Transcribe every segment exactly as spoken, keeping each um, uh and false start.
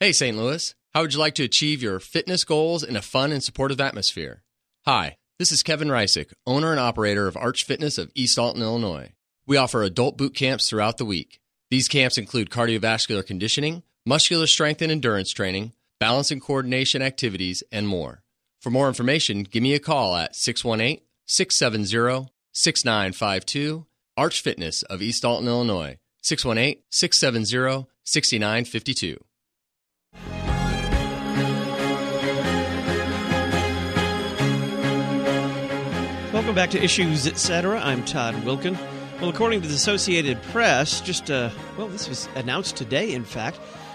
Hey, Saint Louis. How would you like to achieve your fitness goals in a fun and supportive atmosphere? Hi, this is Kevin Reisick, owner and operator of Arch Fitness of East Alton, Illinois. We offer adult boot camps throughout the week. These camps include cardiovascular conditioning, muscular strength and endurance training, balance and coordination activities, and more. For more information, give me a call at six one eight, six seven zero, six nine five two, Arch Fitness of East Alton, Illinois, six one eight, six seven zero, six nine five two. Welcome back to Issues, et cetera. I'm Todd Wilkin. Well, according to the Associated Press, just, uh, well, this was announced today, in fact,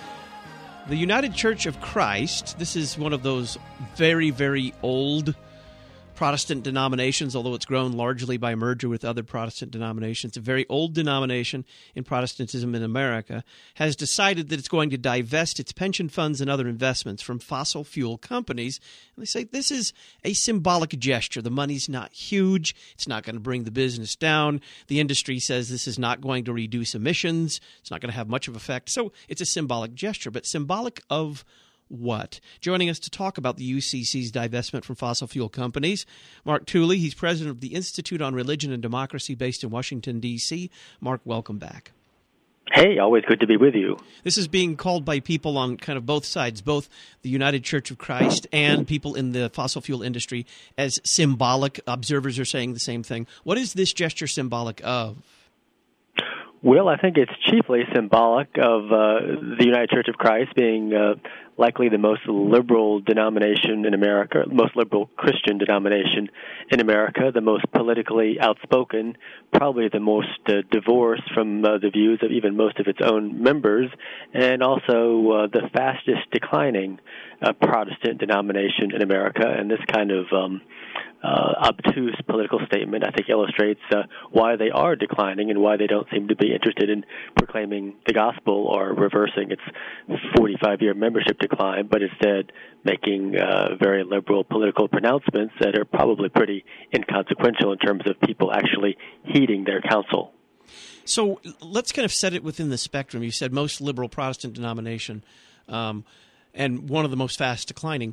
the United Church of Christ, this is one of those very, very old Protestant denominations, although it's grown largely by merger with other Protestant denominations, a very old denomination in Protestantism in America, has decided that it's going to divest its pension funds and other investments from fossil fuel companies. And they say this is a symbolic gesture. The money's not huge. It's not going to bring the business down. The industry says this is not going to reduce emissions. It's not going to have much of effect. So it's a symbolic gesture, but symbolic of what? Joining us to talk about the U C C's divestment from fossil fuel companies, Mark Tooley. He's president of the Institute on Religion and Democracy based in Washington, D C Mark, welcome back. Hey, always good to be with you. This is being called by people on kind of both sides, both the United Church of Christ and people in the fossil fuel industry, as symbolic. Observers are saying the same thing. What is this gesture symbolic of? Well, I think it's chiefly symbolic of uh, the United Church of Christ being uh, likely the most liberal denomination in America, most liberal Christian denomination in America, the most politically outspoken, probably the most uh, divorced from uh, the views of even most of its own members, and also uh, the fastest declining uh, Protestant denomination in America. And this kind of um, uh, obtuse political statement, I think, illustrates uh, why they are declining and why they don't seem to be interested in proclaiming the gospel or reversing its forty-five-year membership decline, but instead making uh, very liberal political pronouncements that are probably pretty inconsequential in terms of people actually heeding their counsel. So let's kind of set it within the spectrum. You said most liberal Protestant denomination um, and one of the most fast declining.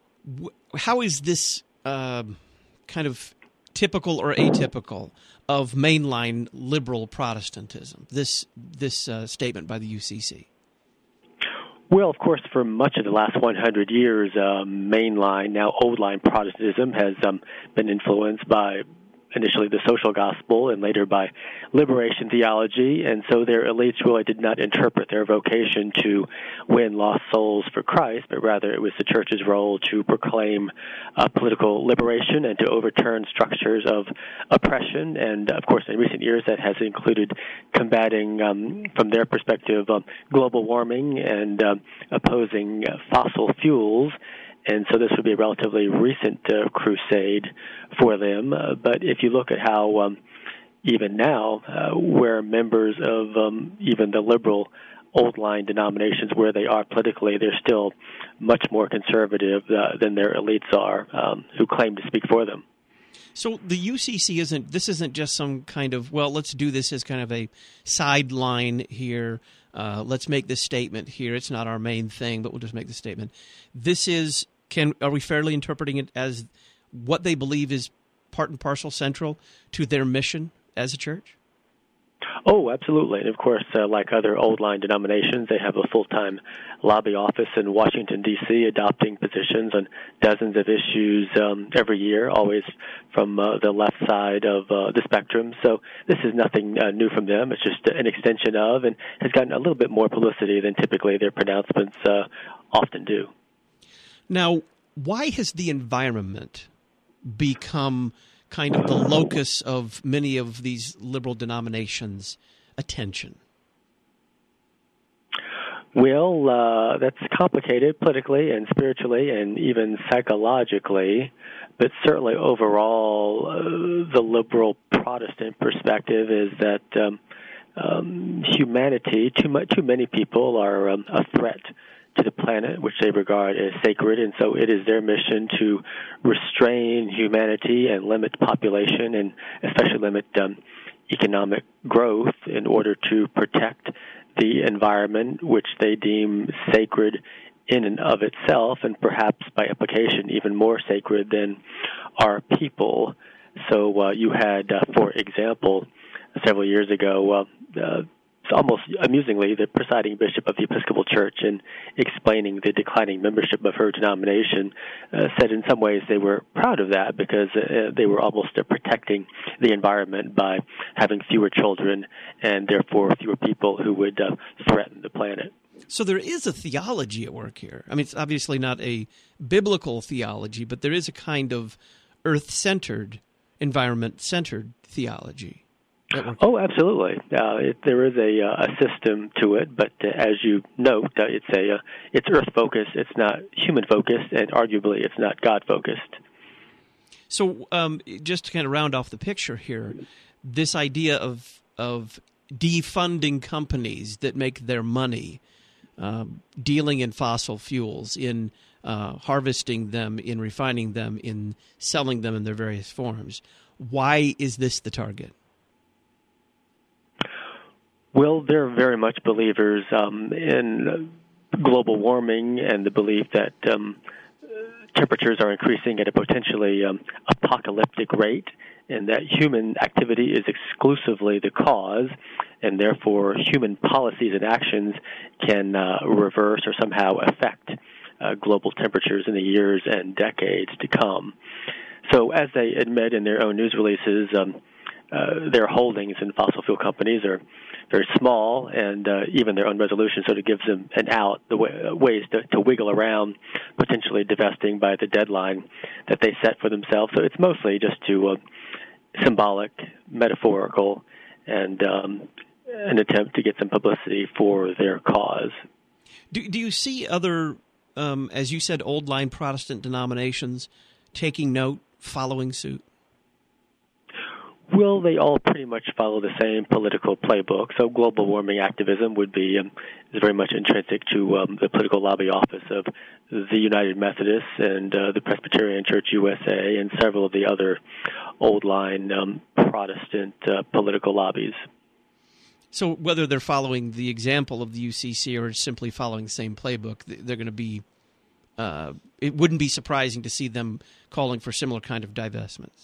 How is this uh, kind of typical or atypical of mainline liberal Protestantism, this this uh, statement by the U C C? Well, of course, for much of the last one hundred years, uh, mainline, now old-line Protestantism has um, been influenced by initially the social gospel and later by liberation theology, and so their elites really did not interpret their vocation to win lost souls for Christ, but rather it was the church's role to proclaim uh, political liberation and to overturn structures of oppression. And, of course, in recent years that has included combating, um, from their perspective, um, global warming and um, opposing uh, fossil fuels. And so this would be a relatively recent uh, crusade for them. Uh, but if you look at how um, even now, uh, where members of um, even the liberal old-line denominations, where they are politically, they're still much more conservative uh, than their elites are, um, who claim to speak for them. So the U C C isn't, this isn't just some kind of, well, let's do this as kind of a sideline here. Uh, let's make this statement here. It's not our main thing, but we'll just make the statement. This is, can are we fairly interpreting it as what they believe is part and parcel central to their mission as a church? Oh, absolutely. And, of course, uh, like other old-line denominations, they have a full-time lobby office in Washington, D C, adopting positions on dozens of issues um, every year, always from uh, the left side of uh, the spectrum. So this is nothing uh, new from them. It's just an extension of, and has gotten a little bit more publicity than typically their pronouncements uh, often do. Now, why has the environment become kind of the locus of many of these liberal denominations' attention? Well, uh, that's complicated politically and spiritually and even psychologically, but certainly overall, uh, the liberal Protestant perspective is that um, um, humanity, too, much, too many people are um, a threat to the planet, which they regard as sacred, and so it is their mission to restrain humanity and limit population, and especially limit um, economic growth in order to protect the environment, which they deem sacred in and of itself, and perhaps by implication even more sacred than our people. So uh, you had, uh, for example, several years ago, uh, uh, almost amusingly, the presiding bishop of the Episcopal Church, in explaining the declining membership of her denomination, uh, said in some ways they were proud of that because uh, they were almost uh, protecting the environment by having fewer children and therefore fewer people who would uh, threaten the planet. So there is a theology at work here. I mean, it's obviously not a biblical theology, but there is a kind of earth-centered, environment-centered theology. Oh, absolutely. Uh, it, there is a, uh, a system to it, but uh, as you note, uh, it's a uh, it's earth-focused. It's not human-focused, and arguably, it's not God-focused. So, um, just to kind of round off the picture here, this idea of of defunding companies that make their money um, dealing in fossil fuels, in uh, harvesting them, in refining them, in selling them in their various forms. Why is this the target? Well, they're very much believers um, in global warming and the belief that um, temperatures are increasing at a potentially um, apocalyptic rate, and that human activity is exclusively the cause, and therefore human policies and actions can uh, reverse or somehow affect uh, global temperatures in the years and decades to come. So as they admit in their own news releases, um, uh, their holdings in fossil fuel companies are very small, and uh, even their own resolution sort of gives them an out, the way, uh, ways to, to wiggle around potentially divesting by the deadline that they set for themselves. So it's mostly just to uh, symbolic, metaphorical, and um, an attempt to get some publicity for their cause. Do, do you see other, um, as you said, old line Protestant denominations taking note, following suit? Well, they all pretty much follow the same political playbook. So global warming activism would be um, is very much intrinsic to um, the political lobby office of the United Methodists and uh, the Presbyterian Church U S A and several of the other old line um, Protestant uh, political lobbies. So whether they're following the example of the U C C or simply following the same playbook, they're going to be, uh, it wouldn't be surprising to see them calling for similar kind of divestments.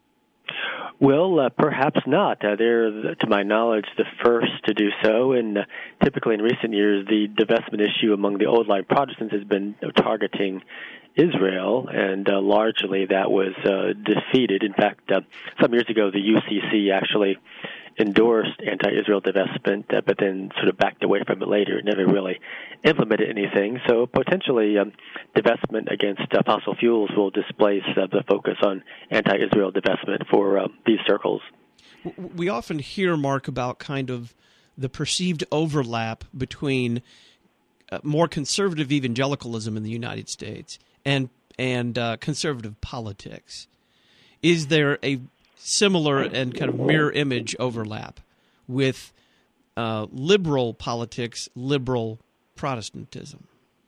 Well, uh, perhaps not. Uh, they're, to my knowledge, the first to do so, and uh, typically in recent years, the divestment issue among the old line Protestants has been targeting Israel, and uh, largely that was uh, defeated. In fact, uh, some years ago, the U C C actually endorsed anti-Israel divestment, uh, but then sort of backed away from it later, never really implemented anything. So potentially um, divestment against uh, fossil fuels will displace uh, the focus on anti-Israel divestment for uh, these circles. We often hear, Mark, about kind of the perceived overlap between uh, more conservative evangelicalism in the United States and, and uh, conservative politics. Is there a similar and kind of mirror image overlap with uh, liberal politics, liberal Protestantism?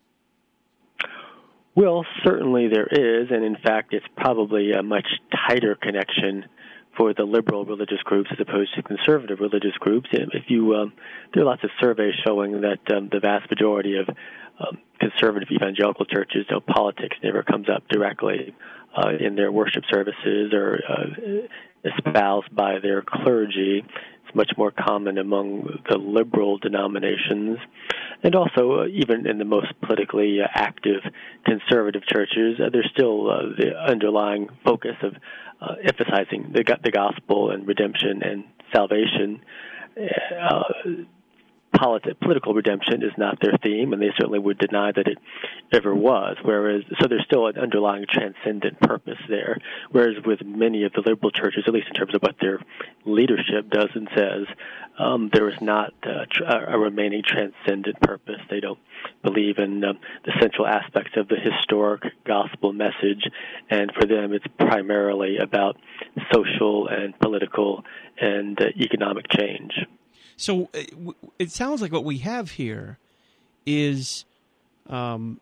Well, certainly there is, and in fact it's probably a much tighter connection for the liberal religious groups as opposed to conservative religious groups. If you, um, there are lots of surveys showing that um, the vast majority of um, conservative evangelical churches, you know, politics never comes up directly uh, in their worship services or uh, espoused by their clergy. It's much more common among the liberal denominations, and also uh, even in the most politically uh, active conservative churches, uh, there's still uh, the underlying focus of uh, emphasizing the, the gospel and redemption and salvation. Uh, Politi- political redemption is not their theme, and they certainly would deny that it ever was. Whereas, so there's still an underlying transcendent purpose there. Whereas with many of the liberal churches, at least in terms of what their leadership does and says, um, there is not uh, tr- a remaining transcendent purpose. They don't believe in um, the central aspects of the historic gospel message, and for them, it's primarily about social and political and uh, economic change. So it sounds like what we have here is, um,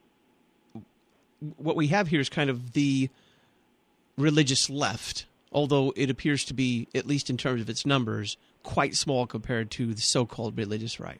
what we have here is kind of the religious left, although it appears to be, at least in terms of its numbers, quite small compared to the so-called religious right.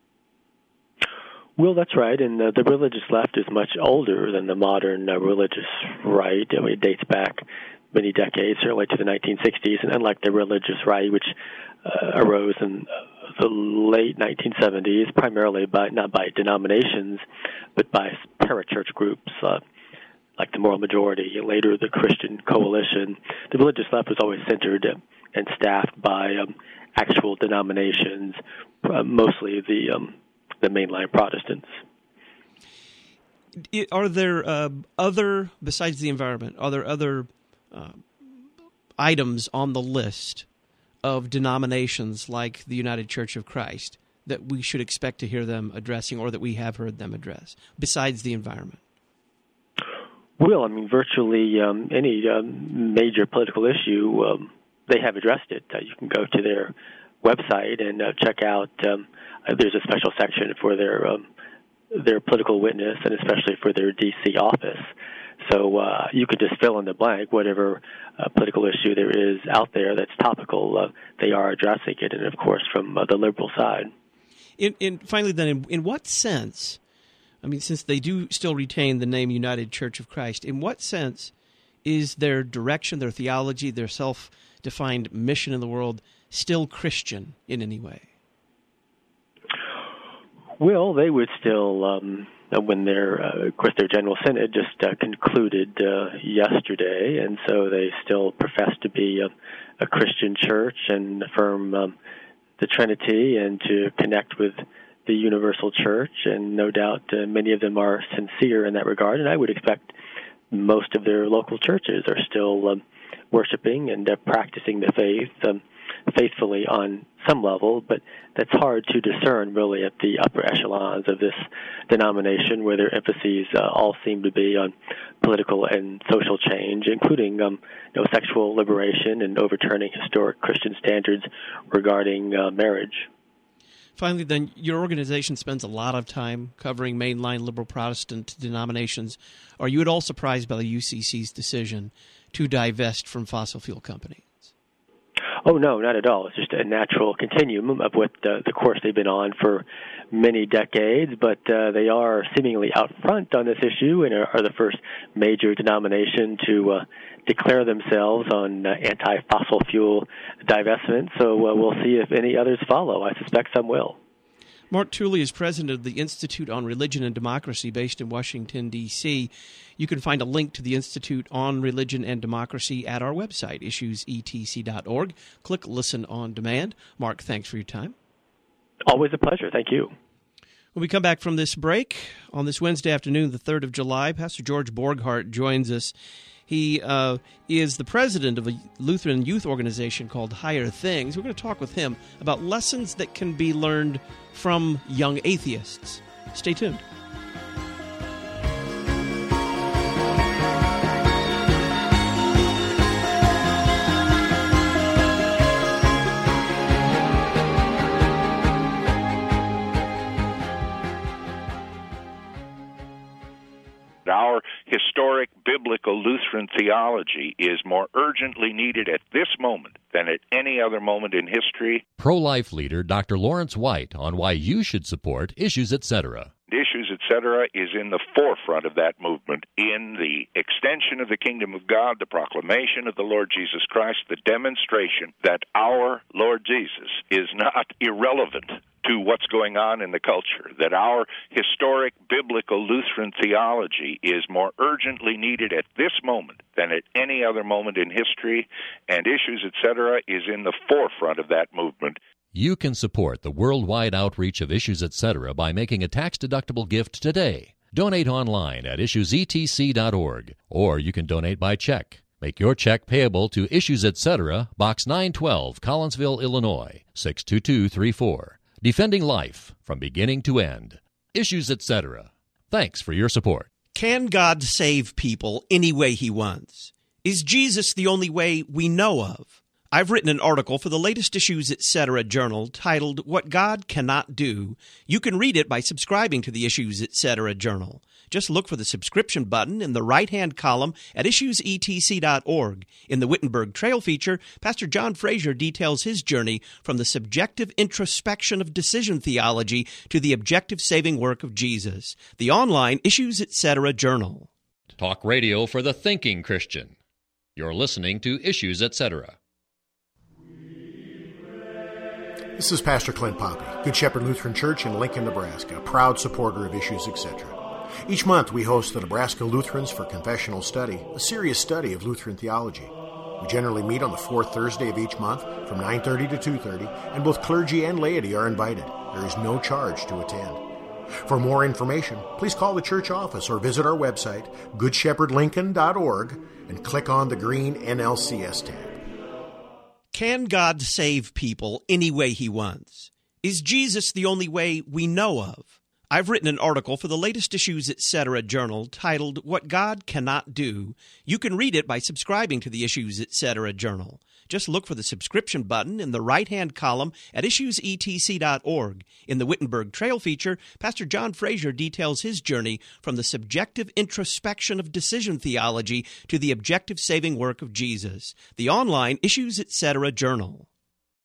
Well, that's right, and uh, the religious left is much older than the modern uh, religious right. It dates back many decades, certainly to the nineteen sixties, and unlike the religious right, which uh, arose in the late nineteen seventies, primarily by not by denominations, but by parachurch groups uh, like the Moral Majority, later the Christian Coalition. The religious left was always centered and staffed by um, actual denominations, uh, mostly the um, the mainline Protestants. Are there uh, other, besides the environment, are there other uh, items on the list of denominations like the United Church of Christ that we should expect to hear them addressing or that we have heard them address, besides the environment? Well, I mean, virtually um, any um, major political issue, um, they have addressed it. Uh, you can go to their website and uh, check out, um, uh, there's a special section for their um, their political witness and especially for their D C office. So uh, you could just fill in the blank, whatever uh, political issue there is out there that's topical, uh, they are addressing it, and of course from uh, the liberal side. In, in, finally then, in, in what sense, I mean, since they do still retain the name United Church of Christ, in what sense is their direction, their theology, their self-defined mission in the world still Christian in any way? Well, they would still, um, when their, uh, of course, their General Synod just uh, concluded uh, yesterday, and so they still profess to be a, a Christian church and affirm um, the Trinity and to connect with the universal church, and no doubt uh, many of them are sincere in that regard, and I would expect most of their local churches are still um, worshiping and uh, practicing the faith um, faithfully on some level, but that's hard to discern really at the upper echelons of this denomination, where their emphases uh, all seem to be on political and social change, including um, you know, sexual liberation and overturning historic Christian standards regarding uh, marriage. Finally, then, your organization spends a lot of time covering mainline liberal Protestant denominations. Are you at all surprised by the U C C's decision to divest from fossil fuel companies? Oh, no, not at all. It's just a natural continuum of what uh, the course they've been on for many decades, but uh, they are seemingly out front on this issue and are, are the first major denomination to uh, declare themselves on uh, anti-fossil fuel divestment. So uh, we'll see if any others follow. I suspect some will. Mark Tooley is president of the Institute on Religion and Democracy based in Washington, D C You can find a link to the Institute on Religion and Democracy at our website, issues e t c dot org. Click Listen on Demand. Mark, thanks for your time. Always a pleasure. Thank you. When we come back from this break, on this Wednesday afternoon, the third of July, Pastor George Borghardt joins us. He uh, is the president of a Lutheran youth organization called Higher Things. We're going to talk with him about lessons that can be learned from young atheists. Stay tuned. Our historic biblical Lutheran theology is more urgently needed at this moment than at any other moment in history. Pro-life leader Doctor Lawrence White on why you should support Issues, et cetera. Issues, et cetera, is in the forefront of that movement in the extension of the kingdom of God, the proclamation of the Lord Jesus Christ, the demonstration that our Lord Jesus is not irrelevant to what's going on in the culture, that our historic biblical Lutheran theology is more urgently needed at this moment than at any other moment in history, and Issues, et cetera, is in the forefront of that movement. You can support the worldwide outreach of Issues, et cetera by making a tax-deductible gift today. Donate online at issues e t c dot org, or you can donate by check. Make your check payable to Issues, et cetera, Box nine twelve, Collinsville, Illinois, six two two three four. Defending life from beginning to end. Issues, et cetera. Thanks for your support. Can God save people any way he wants? Is Jesus the only way we know of? I've written an article for the latest Issues, et cetera journal titled What God Cannot Do. You can read it by subscribing to the Issues, et cetera journal. Just look for the subscription button in the right-hand column at issues e t c dot org. In the Wittenberg Trail feature, Pastor John Frazier details his journey from the subjective introspection of decision theology to the objective saving work of Jesus. The online Issues Etc. Journal. Talk radio for the thinking Christian. You're listening to Issues Etc. This is Pastor Clint Poppy, Good Shepherd Lutheran Church in Lincoln, Nebraska, a proud supporter of Issues Etc. Each month we host the Nebraska Lutherans for Confessional Study, a serious study of Lutheran theology. We generally meet on the fourth Thursday of each month from nine thirty to two thirty, and both clergy and laity are invited. There is no charge to attend. For more information, please call the church office or visit our website, good shepherd lincoln dot org, and click on the green N L C S tab. Can God save people any way he wants? Is Jesus the only way we know of? I've written an article for the latest Issues Etc. journal titled What God Cannot Do. You can read it by subscribing to the Issues Etc. journal. Just look for the subscription button in the right-hand column at issues e t c dot org. In the Wittenberg Trail feature, Pastor John Frazier details his journey from the subjective introspection of decision theology to the objective saving work of Jesus. The online Issues Etc. journal.